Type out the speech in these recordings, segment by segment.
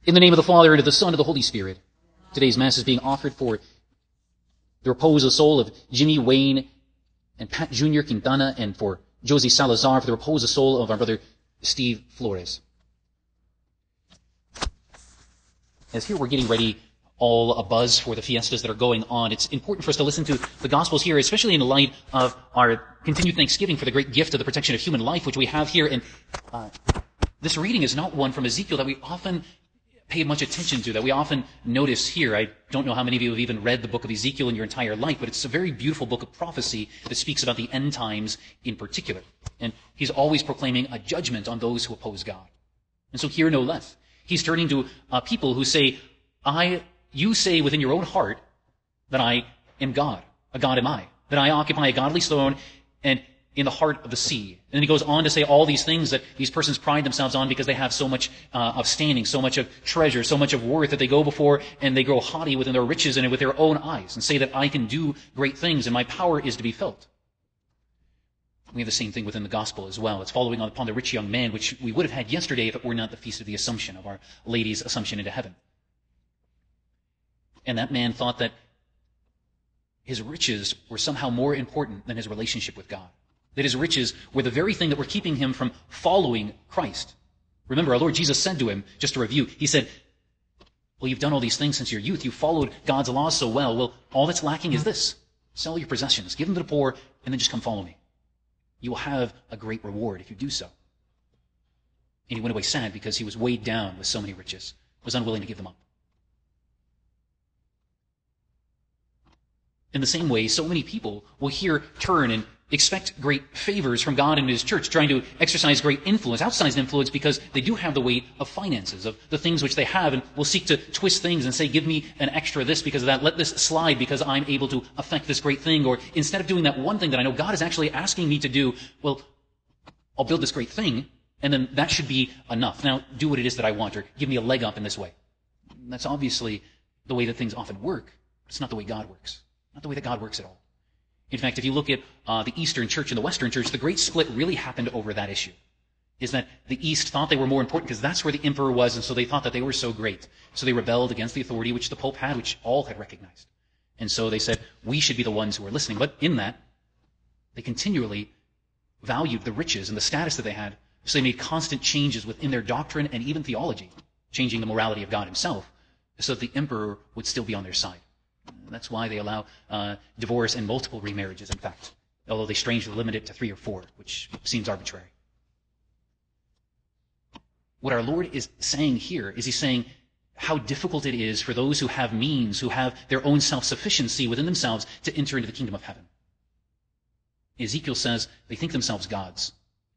In the name of the Father, and of the Son, and of the Holy Spirit. Today's Mass is being offered for the repose of the soul of Jimmy Wayne and Pat Jr. Quintana, and for Josie Salazar, for the repose of the soul of our brother Steve Flores. As here we're getting ready, all abuzz for the fiestas that are going on, it's important for us to listen to the Gospels here, especially in the light of our continued thanksgiving for the great gift of the protection of human life, which we have here. And this reading is not one from Ezekiel that we often pay much attention to, that we often notice here. I don't know how many of you have even read the book of Ezekiel in your entire life, but it's a very beautiful book of prophecy that speaks about the end times in particular. And he's always proclaiming a judgment on those who oppose God. And so here, no less, he's turning to people who say, you say within your own heart that I am God. A God am I. That I occupy a godly throne and in the heart of the sea. And then he goes on to say all these things that these persons pride themselves on because they have so much of standing, so much of treasure, so much of worth that they go before and they grow haughty within their riches and with their own eyes and say that I can do great things and my power is to be felt. We have the same thing within the gospel as well. It's following upon the rich young man, which we would have had yesterday if it were not the Feast of the Assumption, of Our Lady's Assumption into heaven. And that man thought that his riches were somehow more important than his relationship with God. That his riches were the very thing that were keeping him from following Christ. Remember, our Lord Jesus said to him, just to review, he said, well, you've done all these things since your youth. You followed God's laws so well. Well, all that's lacking is this. Sell your possessions, give them to the poor, and then just come follow me. You will have a great reward if you do so. And he went away sad because he was weighed down with so many riches, was unwilling to give them up. In the same way, so many people will here turn and expect great favors from God and His church, trying to exercise great influence, outsized influence, because they do have the weight of finances, of the things which they have, and will seek to twist things and say, give me an extra this because of that, let this slide because I'm able to affect this great thing, or instead of doing that one thing that I know God is actually asking me to do, well, I'll build this great thing, and then that should be enough. Now, do what it is that I want, or give me a leg up in this way. That's obviously the way that things often work. It's not the way God works. Not the way that God works at all. In fact, if you look at the Eastern Church and the Western Church, the great split really happened over that issue. Is that the East thought they were more important because that's where the emperor was, and so they thought that they were so great. So they rebelled against the authority which the Pope had, which all had recognized. And so they said, we should be the ones who are listening. But in that, they continually valued the riches and the status that they had, so they made constant changes within their doctrine and even theology, changing the morality of God Himself, so that the emperor would still be on their side. That's why they allow divorce and multiple remarriages, in fact, although they strangely limit it to 3 or 4, which seems arbitrary. What our Lord is saying here is He's saying how difficult it is for those who have means, who have their own self-sufficiency within themselves, to enter into the kingdom of heaven. Ezekiel says they think themselves gods.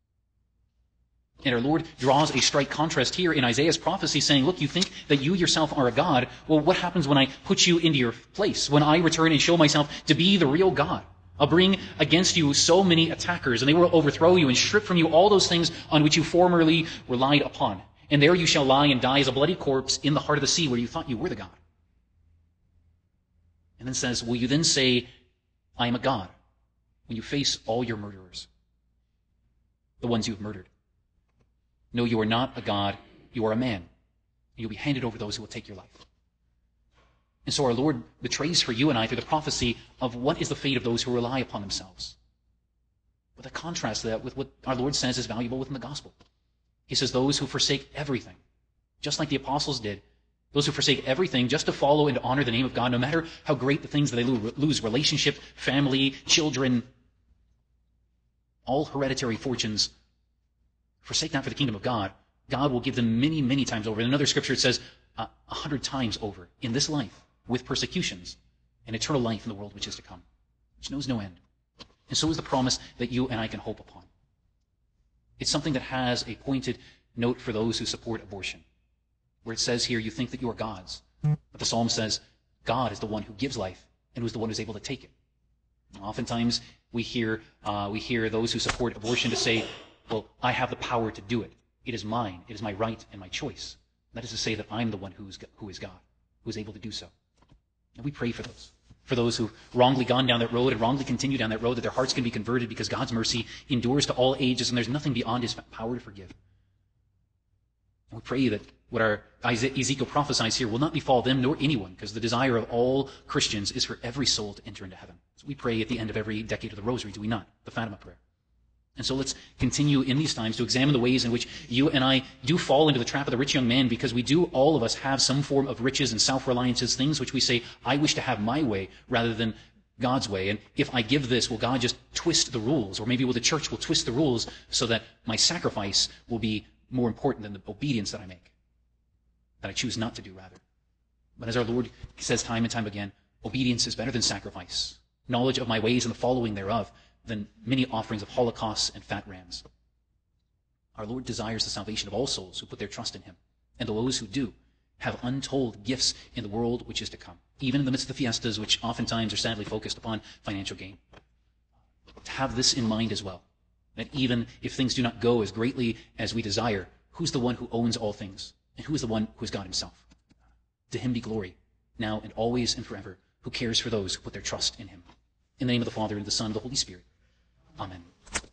And our Lord draws a strike contrast here in Isaiah's prophecy, saying, look, you think that you yourself are a God. Well, what happens when I put you into your place? When I return and show myself to be the real God? I'll bring against you so many attackers, and they will overthrow you and strip from you all those things on which you formerly relied upon. And there you shall lie and die as a bloody corpse in the heart of the sea where you thought you were the God. And then says, will you then say, I am a God, when you face all your murderers, the ones you have murdered? No, you are not a God, you are a man. And you'll be handed over to those who will take your life. And so our Lord betrays for you and I through the prophecy of what is the fate of those who rely upon themselves. But I contrast that with what our Lord says is valuable within the gospel. He says those who forsake everything, just like the apostles did, those who forsake everything just to follow and to honor the name of God, no matter how great the things that they lose, relationship, family, children, all hereditary fortunes, forsake that for the kingdom of God, God will give them many, many times over. In another scripture it says 100 times over in this life with persecutions and eternal life in the world which is to come, which knows no end. And so is the promise that you and I can hope upon. It's something that has a pointed note for those who support abortion, where it says here, you think that you are gods. But the psalm says, God is the one who gives life and who is the one who's able to take it. And oftentimes we hear those who support abortion to say, well, I have the power to do it. It is mine. It is my right and my choice. That is to say that I'm the one who is God, who is able to do so. And we pray for those who've wrongly gone down that road and wrongly continue down that road, that their hearts can be converted because God's mercy endures to all ages and there's nothing beyond His power to forgive. We pray that what our Ezekiel prophesies here will not befall them nor anyone, because the desire of all Christians is for every soul to enter into heaven. So we pray at the end of every decade of the Rosary, do we not? The Fatima prayer. And so let's continue in these times to examine the ways in which you and I do fall into the trap of the rich young man, because we do, all of us, have some form of riches and self-reliances, things which we say, I wish to have my way rather than God's way. And if I give this, will God just twist the rules? Or maybe the church will twist the rules so that my sacrifice will be more important than the obedience that I make, that I choose not to do, rather. But as our Lord says time and time again, obedience is better than sacrifice. Knowledge of my ways and the following thereof than many offerings of holocausts and fat rams. Our Lord desires the salvation of all souls who put their trust in him, and those who do have untold gifts in the world which is to come, even in the midst of the fiestas, which oftentimes are sadly focused upon financial gain. To have this in mind as well, that even if things do not go as greatly as we desire, who's the one who owns all things? And who is the one who is God himself? To him be glory, now and always and forever, who cares for those who put their trust in him. In the name of the Father, and of the Son, and of the Holy Spirit. Amen.